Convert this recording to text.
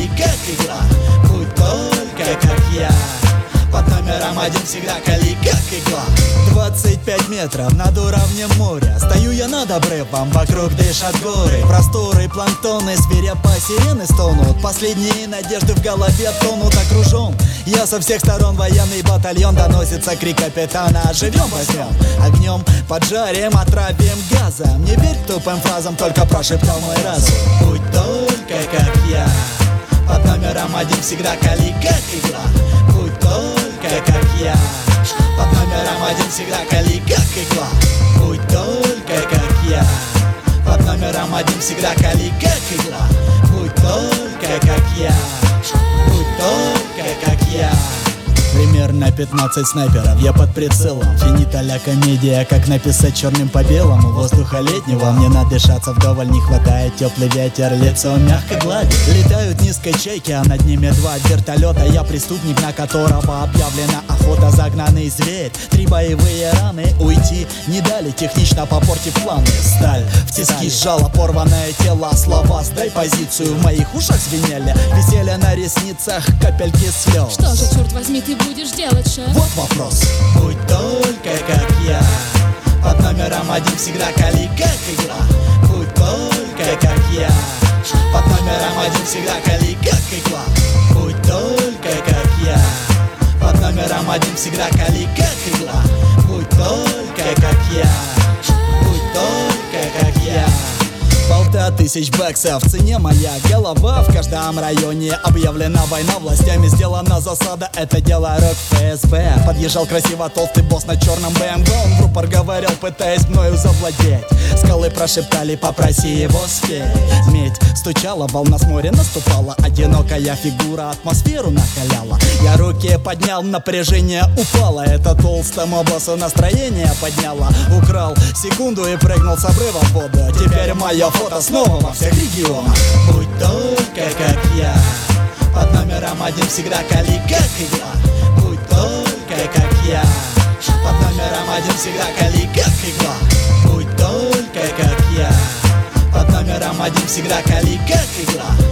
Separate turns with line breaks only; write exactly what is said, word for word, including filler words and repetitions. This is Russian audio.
как игра. Будь только как я. Под номером один всегда кали как игла. Двадцать пять метров над уровнем моря. Стою я над обрывом, вокруг дышат горы. Просторы, планктоны, свирепо сирены стонут. Последние надежды в голове тонут. Окружен я со всех сторон, военный батальон. Доносится крик капитана: живем, возьмем, огнем поджарим, отравим газом. Не верь тупым фразам, только прошептал мой разум. Будь только как я. Под номером один всегда кали как игла. Будь только как я. Под номером один всегда кали как игла. Будь только как я. Под номером один всегда кали как игла. Будь только как я. Будь только как я. Примерно пятнадцать снайперов, я под прицелом. Финита-ля комедия, как написать черным по белому. Воздуха летнего мне надышаться вдоволь не хватает. Теплый ветер лицо мягко гладит. Летают низкой чайки, а над ними два вертолета. Я преступник, на которого объявлена охота. Загнанный зверь, три боевые раны. Уйти не дали, технично попортив планы. Сталь в тиски сжала порванное тело. Слова «сдай позицию» в моих ушах звенели. Висели на ресницах капельки слез.
Что же, черт возьми, ты будешь делать, шеф?
Вот вопрос. Будь только как я. Под номером один всегда кали как игла. Будь только как я. Под номером один всегда кали как игла. Будь только как я. Под номером один всегда кали как игла. Будь только как я. Будь только как я. Полта тысяч баксов, в цене моя голова. В каждом районе объявлена война властями. Сделана засада, это дело рук ФСБ. Подъезжал красиво толстый босс на черном бэ эм вэ. Он в рупор говорил, пытаясь мною завладеть. Скалы прошептали, попроси его спеть. Медь стучала, волна с моря наступала. Одинокая фигура атмосферу накаляла. Я руки поднял, напряжение упало. Это толстому боссу настроение подняло. Украл секунду и прыгнул с обрыва в воду. Теперь моя фото снова во всех регионах. Будь только как я. Под номером один всегда кали как игла. Будь только как я. Под номером один всегда кали как игла. Будь только как я. Под номером один всегда кали как игла.